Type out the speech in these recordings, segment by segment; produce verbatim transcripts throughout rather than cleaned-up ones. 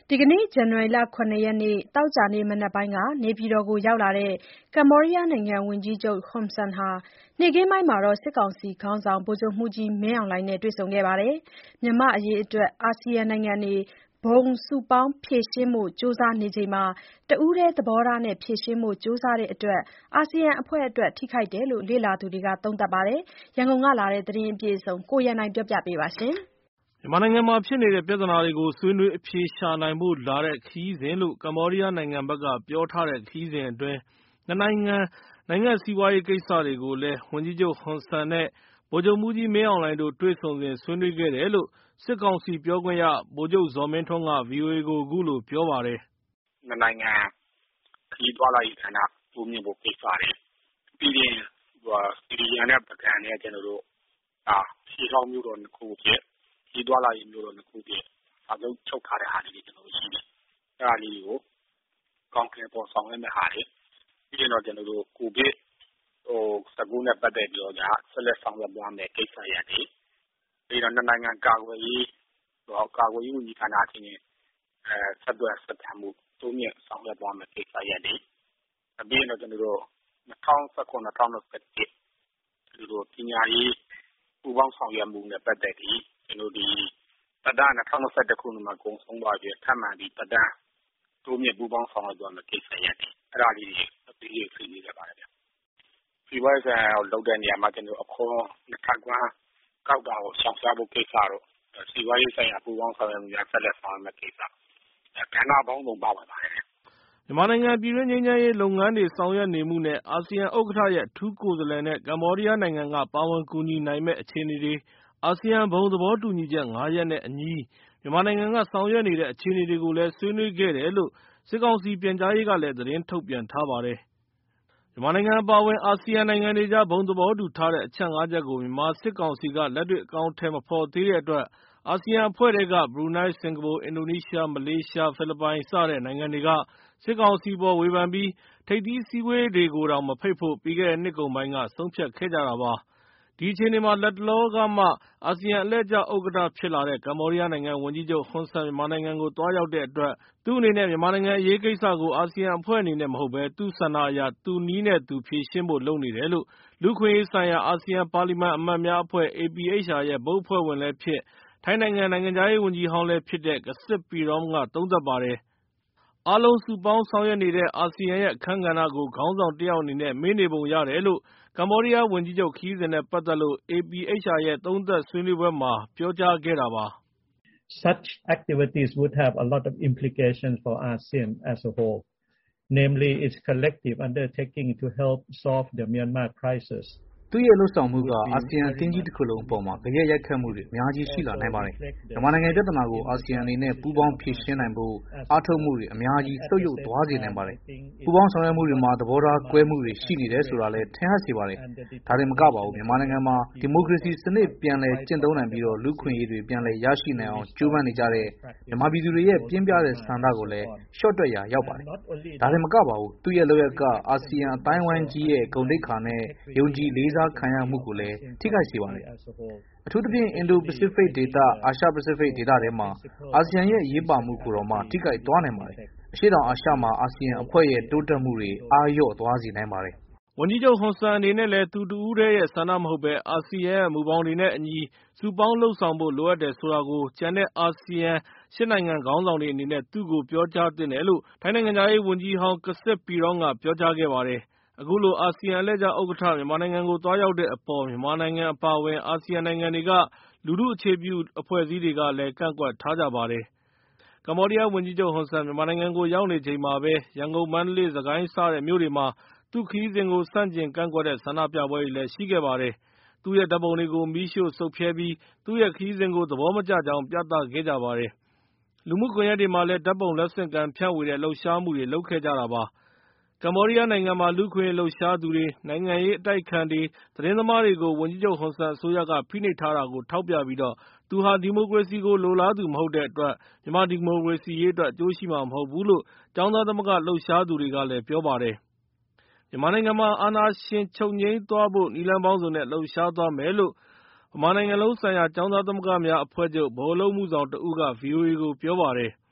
ဒီကနေ့ ဇန်နဝါရီလ ၇ ရက်နေ့ သောကြာနေ့ မနက်ပိုင်းက နေပြည်တော်ကို ရောက်လာတဲ့ ကမ္ဘောဒီးယားနိုင်ငံ ဝန်ကြီးချုပ် ဟွန်ဆန်ဟာ နေ့ခင်းပိုင်းမှာ စစ်ကောင်စီခေါင်းဆောင် ဗိုလ်ချုပ်မှူးကြီး မင်းအောင်လှိုင်နဲ့ တွေ့ဆုံခဲ့ပါတယ်။ မြန်မာ့အရေးအတွက် အာဆီယံနိုင်ငံတွေ ဘုံစုပေါင်းဖြေရှင်းဖို့ ကြိုးစားနေချိန်မှာ တဦးတည်းသဘောထားနဲ့ ဖြေရှင်းဖို့ ကြိုးစားတဲ့အတွက် အာဆီယံအဖွဲ့အတွက် ထိခိုက်တယ်လို့ လေ့လာသူတွေက သုံးသပ်ပါတယ်။ ရန်ကုန်ကလာတဲ့ သတင်းအပြည့်အစုံကို ကိုရန်နိုင်က ပြောပြပါမယ်။မြန်မာနိုင်ငံမှာဖြစ်နေတဲ့ ပြဿနာတွေကို ဆွေးနွေးအဖြေရှာနိုင်ဖို့လာတဲ့ ခရီးစဉ်လို့ ကမ္ဘောဒီးယားနိုင်ငံဘက်က ပြောထားတဲ့ ခရီးစဉ်အတွင်း နှစ်နိုင်ငံ နိုင်ငံ့စီးပွားရေးကိစ္စတွေကိုလည်း ဝန်ကြီးချုပ်ဟွန်ဆန်နဲ့ ဗိုလ်ချုပ်မှူးကြီး မင်းအောင်လှိုင်တို့ တွေ့ဆုံစဉ် ဆွေးနွေးခဲ့တယ်လို့ စစ်ကောင်စီပြောခွင့်ရ ဗိုလ်ချုပ်ဇော်မင်းထွန်းက ဗွီအိုအေကို အခုလိုပြောပါတယ်။ “နှစ်နိုင်ငံခရီးသွားလာရေးကဏ္ဍတိုးမြှင့်ဖို့ကိစ္စတွေ၊ ပြီးရင် ဆီရီးယားနဲ့ပုဂံနဲ့ ကျနော်တို့ ရှေးဟောင်းမြို့တော်နှစ်ခုအဖြစ် ခရီးသွားလာရေးမြို့တော်နှစ်ခုအဖြစ် စာချုပ်ချုပ်ထားတဲ့ဟာလေးတွေ ကျနော်တို့ရှိတယ်။ အဲဒါလေးတွေကို အကောင်အထည်ဖော်ဆောင်ရွက်မယ့်ဟာတွေ၊ ပြီးရင်တော့ ကျနော်တို့ ကိုဗစ်၁၉ နဲ့ပတ်သက်ပြီးတော့ ဆက်လက်ဆောင်ရွက်သွားမယ့်ကိစ္စရပ်တွေ၊ ပြီးတော့ နှစ်နိုင်ငံကာကွယ်ရေးကာကွယ်ရေးဝန်ကြီးဌာနအချင်းချင်း ဆက်သွယ်ဆက်ဆံမှု တိုးမြှင့်ဆောင်ရွက်သွားမယ့်ကိစ္စရပ်တွေ၊ ပြီးရင်တော့ ကျနော်တို့ ၂၀၁၇-၂၀၂၁ ပညာရေးပူးပေါင်းဆောင်ရွက်မှုနဲ့ပတ်သက်ပြီး ကျနော်တို့ဒီသက်တမ်း ၂၀၂၁ ခုနှစ်မှာကုန်ဆုံးသွားပြီ ထပ်မံပြီးသက်တမ်းတိုးမြှင့်ပူးပေါင်းဆောင်ရွက်သွားမယ့်ကိစ္စရပ်တွေ အဲဒါလေးတွေ အသေးစိတ်ဆွေးနွေးခဲ့ပါတယ်ဗျ။ စီးပွားရေးဆိုင်ရာလုပ်တဲ့နေရာမှာ ကျနော်တို့ အခွန်နှစ်ထပ်ခွဲကောက်တာကိုရှောင်ရှားဖို့ကိစ္စတို့ စီးပွားရေးဆိုင်ရာပူးပေါင်းဆောင်ရွက်မှုများဆက်လက်ဆောင်ရွက်မယ့်ကိစ္စ ကဏ္ဍပေါင်းစုံပါဝင်ပါတယ်။ ” မြန်မာနိုင်ငံ ပြည်တွင်းငြိမ်းချမ်းရေးလုပ်ငန်းတွေ ဆောင်ရွက်နေမှုနဲ့ အာဆီယံဥက္ကဋ္ဌရဲ့ အထူးကိုယ်စားလှယ်နဲ့ ကမ္ဘောဒီးယားနိုင်ငံက ပါဝင်ကူညီနိုင်မယ့်အခြေအနေတွေ၊ အာဆီယံဘုံသဘောတူညီချက် ၅ ရပ်နဲ့အညီ မြန်မာနိုင်ငံက ဆောင်ရွက်နေတဲ့ အခြေအနေတွေကိုလည်း ဆွေးနွေးခဲ့တယ်လို့ စစ်ကောင်စီပြန်ကြားရေးကလည်း သတင်းထုတ်ပြန်ထားပါတယ်။ မြန်မာနိုင်ငံအပါအဝင် အာဆီယံနိုင်ငံတွေကြား ဘုံသဘောတူထားတဲ့ အချက် ၅ ချက်ကို မြန်မာစစ်ကောင်စီက လက်တွေ့အကောင်အထည်မဖော်သေးတဲ့အတွက် အာဆီယံအဖွဲ့ထဲက ဘရူနိုင်း၊ စင်္ကာပူ၊ အင်ဒိုနီးရှား၊ မလေးရှား၊ ဖိလစ်ပိုင် စတဲ့နိုင်ငံတွေက စစ်ကောင်စီအပေါ် ဝေဖန်ပြီး ထိပ်သီးအစည်းအဝေးတွေကိုတောင် မဖိတ်ဖို့ ပြီးခဲ့တဲ့နှစ်ကုန်ပိုင်းက ဆုံးဖြတ်ခဲ့ကြတာပါ။ ဒီအခြေအနေမှာ လတ်တလောကမှ အာဆီယံအလှည့်ကျဥက္ကဋ္ဌဖြစ်လာတဲ့ ကမ္ဘောဒီးယားနိုင်ငံ ဝန်ကြီးချုပ်ဟွန်ဆန် မြန်မာနိုင်ငံကို သွားရောက်တဲ့အတွက် သူ့အနေနဲ့ မြန်မာနိုင်ငံအရေးကိစ္စကို အာဆီယံအဖွဲ့အနေနဲ့မဟုတ်ဘဲ သူ့ဆန္ဒအရ သူ့နည်းနဲ့သူ ဖြေရှင်းဖို့လုပ်နေတယ်လို့ လူ့အခွင့်အရေးဆိုင်ရာ အာဆီယံပါလီမန်အမတ်များအဖွဲ့ အေပီအိုက်ချ်အာ ရဲ့ ဘုတ်အဖွဲ့ဝင်လည်းဖြစ် ထိုင်းနိုင်ငံ နိုင်ငံခြားရေးဝန်ကြီးဟောင်းလည်းဖြစ်တဲ့ ကစစ်ပီရောင်းက သုံးသပ်ပါတယ်။ အားလုံးစုပေါင်းဆောင်ရွက်နေတဲ့ အာဆီယံရဲ့ အခန်းကဏ္ဍကို ခေါင်းဆောင်တယောက်အနေနဲ့ မေ့နေပုံရတယ်လို့ ကမ္ဘောဒီးယားဝန်ကြီးချုပ်ခရီးစဉ်နဲ့ပတ်သက်လို့ အေပီအိုက်ချ်အာရဲ့ သုံးသပ်ဆွေးနွေးပွဲမှာ ပြောကြားခဲ့တာပါ။ Such activities would have a lot of implications for ASEAN as a whole, namely its collective undertaking to help solve the Myanmar crisis. သူ့ရဲ့လုပ်ဆောင်မှုက အာဆီယံအသင်းကြီးတခုလုံးအပေါ်မှာ ဂယက်ရိုက်ခတ်မှုတွေ အများကြီးရှိလာနိုင်ပါတယ်။ မြန်မာနိုင်ငံပြဿနာကို အာဆီယံအနေနဲ့ ပူးပေါင်းဖြေရှင်းနိုင်ဖို့ အားထုတ်မှုတွေ အများကြီးဆုတ်ယုတ်သွားစေနိုင်ပါတယ်။ ပူးပေါင်းဆောင်ရွက်မှုတွေမှာ သဘောထားကွဲမှုတွေရှိနေတယ်ဆိုတာလည်း ထင်ဟပ်စေပါတယ်။ ဒါတင်မကပါဘူး မြန်မာနိုင်ငံမှာ ဒီမိုကရေစီစနစ်ပြန်လည်ကျင့်သုံးနိုင်ပြီး လူ့အခွင့်အရေးတွေ ပြန်လည်ရရှိနိုင်အောင် ကြိုးပမ်းနေကြတဲ့ မြန်မာပြည်သူတွေရဲ့ ပြင်းပြတဲ့ဆန္ဒကိုလည်း လျှော့တွက်ရာရောက်ပါတယ်။ ဒါတင်မကပါဘူး သူ့ရဲ့လုပ်ရပ်က အာဆီယံအသိုင်းအဝိုင်းကြီးရဲ့ ဂုဏ်သိက္ခာနဲ့ ယုံကြည်လေးစားခံရမှုကိုလည်း ထိခိုက်စေပါတယ်။ အထူးသဖြင့် အင်ဒို-ပစိဖိတ်ဒေသ၊ အာရှ-ပစိဖိတ်ဒေသထဲမှာ အာဆီယံရဲ့အရေးပါမှုကိုတောင်မှ ထိခိုက်သွားနိုင်ပါတယ်။ အရှေ့တောင်အာရှမှာ အာဆီယံအဖွဲ့ရဲ့ တိုးတက်မှုတွေ အားလျော့သွားစေနိုင်ပါတယ်။ ” ဝန်ကြီးချုပ်ဟွန်ဆန်အနေနဲ့လည်း သူတဦးတည်းရဲ့ဆန္ဒမဟုတ်ဘဲ အာဆီယံရဲ့ မူဘောင်တွေနဲ့အညီ စုပေါင်းလုပ်ဆောင်ဖို့ လိုအပ်တယ်ဆိုတာကို ကျန်တဲ့ အာဆီယံ ၈ နိုင်ငံခေါင်းဆောင်တွေအနေနဲ့ သူ့ကို ပြောကြားသင့်တယ်လို့ ထိုင်းနိုင်ငံခြားရေးဝန်ကြီးဟောင်း ကစစ်ပီရောင်းက ပြောကြားခဲ့ပါတယ်။ အခုလို အာဆီယံအလှည့်ကျဥက္ကဋ္ဌ မြန်မာနိုင်ငံကို သွားရောက်တဲ့အပေါ် မြန်မာနိုင်ငံအပါအဝင် အာဆီယံနိုင်ငံတွေက လူထုအခြေပြုအဖွဲ့အစည်းတွေကလည်း ကန့်ကွက်ထားကြပါတယ်။ ကမ္ဘောဒီးယားဝန်ကြီးချုပ်ဟွန်ဆန် မြန်မာနိုင်ငံကို ရောက်နေချိန်မှာပဲ ရန်ကုန်၊ မန္တလေး၊ စစ်ကိုင်း စတဲ့မြို့တွေမှာ သူ့ခရီးစဉ်ကို ဆန့်ကျင်ကန့်ကွက်တဲ့ ဆန္ဒပြပွဲတွေလည်း ရှိခဲ့ပါတယ်။ သူ့ရဲ့ဓာတ်ပုံတွေကို မီးရှို့ဆုတ်ဖြဲပြီး သူ့ရဲ့ခရီးစဉ်ကို သဘောမကျကြောင်း ပြသခဲ့ကြပါတယ်။ လူမှုကွန်ရက်တွေမှာလည်း ဓာတ်ပုံလက်ဆင့်ကမ်းဖြန့်ဝေတဲ့ လှုပ်ရှားမှုတွေ လုပ်ခဲ့ကြတာပါ။ ကမ္ဘောဒီးယားနိုင်ငံမှာ လူ့အခွင့်အရေးလှုပ်ရှားသူတွေ၊ နိုင်ငံရေးအတိုက်အခံတွေ၊ သတင်းသမားတွေကို ဝန်ကြီးချုပ်ဟွန်ဆန်အစိုးရက ဖိနှိပ်ထားတာကို ထောက်ပြပြီး သူဟာ ဒီမိုကရေစီကို လိုလားသူမဟုတ်တဲ့အတွက် မြန်မာ့ဒီမိုကရေစီရေးအတွက် အကျိုးရှိမှာမဟုတ်ဘူးလို့ ကျောင်းသားသမဂ္ဂလှုပ်ရှားသူတွေကလည်း ပြောပါတယ်။ မြန်မာနိုင်ငံမှာ အာဏာရှင်ချုပ်ငြိမ်းသွားဖို့ နည်းလမ်းပေါင်းစုံနဲ့ လှုပ်ရှားသွားမယ်လို့ ဗမာနိုင်ငံလုံးဆိုင်ရာ ကျောင်းသားသမဂ္ဂများအဖွဲ့ချုပ် ဗဟိုအလုပ်အမှုဆောင်တဦးက ဗွီအိုအေကို ပြောပါတယ်။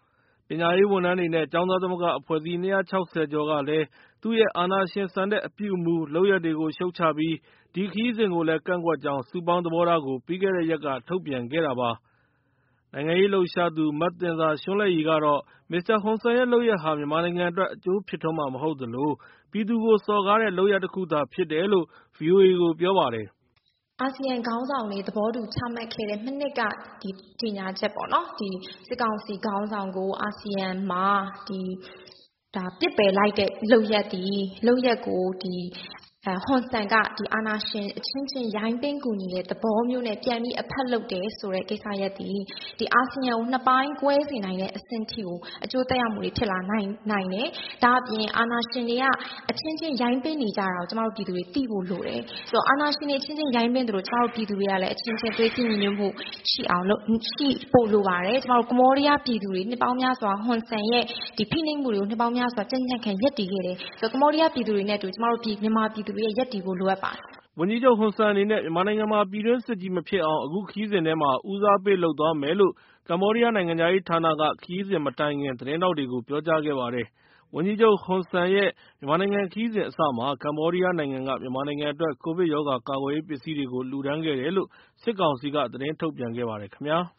ပညာရေးဝန်ထမ်းတွေနဲ့ ကျောင်းသားသမဂ္ဂအဖွဲ့အစည်း ၂၆၀ ကျော်ကလည်း သူ့ရဲ့အာဏာရှင်ဆန်တဲ့အပြုအမူ လုပ်ရပ်တွေကို ရှုတ်ချပြီး ဒီခရီးစဉ်ကိုလည်း ကန့်ကွက်ကြောင်း စုပေါင်းသဘောထားကို ပြီးခဲ့တဲ့ရက်က ထုတ်ပြန်ခဲ့တာပါ။ နိုင်ငံရေးလှုပ်ရှားသူ မသဉ္ဇာရွှန်းလဲ့ရည်ကတော့ မစ္စတာဟွန်ဆန်ရဲ့လုပ်ရပ်ဟာ မြန်မာနိုင်ငံအတွက် အကျိုးဖြစ်ထွန်းမှာမဟုတ်သလို ပြည်သူကိုစော်ကားတဲ့လုပ်ရပ်တခုသာဖြစ်တယ်လို့ ဗွီအိုအေကို ပြောပါတယ်။ အာဆီယံခေါင်းဆောင်တွေသဘောတူချမှတ်ခဲ့တဲ့မနှစ်ကဒီကြေညာချက်ပေါ့နော်ဒီစစ်ကောင်စီခေါင်းဆောင်ကိုအာဆီယံမှာဒီဒါပစ်ပယ်လိုက်တဲ့လုပ်ရက်ဒီလုပ်ရက်ကိုဒီအဲဟွန်ဆန်ကဒီအာနာရှင်အချင်းချင်းရိုင်းပင်းကူညီတဲ့သဘောမျိုးနဲ့ပြန်ပြီးအဖက်လုပ်တယ်ဆိုတဲ့ကိစ္စရပ်ဒီဒီအာဆီယံကိုနှစ်ပိုင်းကွဲစေနိုင်တဲ့အဆင့်ထိကိုအကျိုးသက်ရောက်မှုတွေဖြစ်လာနိုင်နိုင်တယ်။ဒါအပြင်အာနာရှင်တွေကအချင်းချင်းရိုင်းပင်းနေကြတာကိုကျမတို့ပြည်သူတွေသိဖို့လိုတယ်။ဆိုတော့အာနာရှင်တွေအချင်းချင်းရိုင်းပင်းတယ်လို့ကျမတို့ပြည်သူတွေကလည်းအချင်းချင်းသွေးစည်းညီညွတ်မှုရှိအောင်လို့ရှိဖို့လိုပါတယ်။ကျမတို့ကမောရီးယားပြည်သူတွေနှစ်ပေါင်းများစွာဟွန်ဆန်ရဲ့ဒီဖိနှိပ်မှုတွေကိုနှစ်ပေါင်းများစွာကြံ့ကြံ့ခံရပ်တည်ခဲ့တယ်။ဆိုတော့ကမောရီးယားပြည်သူတွေနဲ့တူကျမတို့ပြည်မြန်မာပြည်သူတွေရဲ့ရပ်တည်ဖို့လိုအပ်ပါတယ်။ဝန်ကြီးချုပ်ဟွန်ဆန်အနေနဲ့မြန်မာနိုင်ငံမှာပြည်တွင်းစစ်ကြီးမဖြစ်အောင်အခုခရီးစဉ်ထဲမှာဦးစားပေးလုပ်သွားမယ်လို့ကမ္ဘောဒီးယားနိုင်ငံခြားရေးဌာနကခရီးစဉ်မတိုင်ခင်သတင်းထောက်တွေကိုပြောကြားခဲ့ပါတယ်။ဝန်ကြီးချုပ်ဟွန်ဆန်ရဲ့မြန်မာနိုင်ငံခရီးစဉ်အစမှာကမ္ဘောဒီးယားနိုင်ငံကမြန်မာနိုင်ငံအတွက်ကိုဗစ်ရောဂါကာကွယ်ရေးပစ္စည်းတွေကိုလှူဒါန်းခဲ့တယ်လို့စစ်ကောင်စီကသတင်းထုတ်ပြန်ခဲ့ပါတယ်ခင်ဗျာ။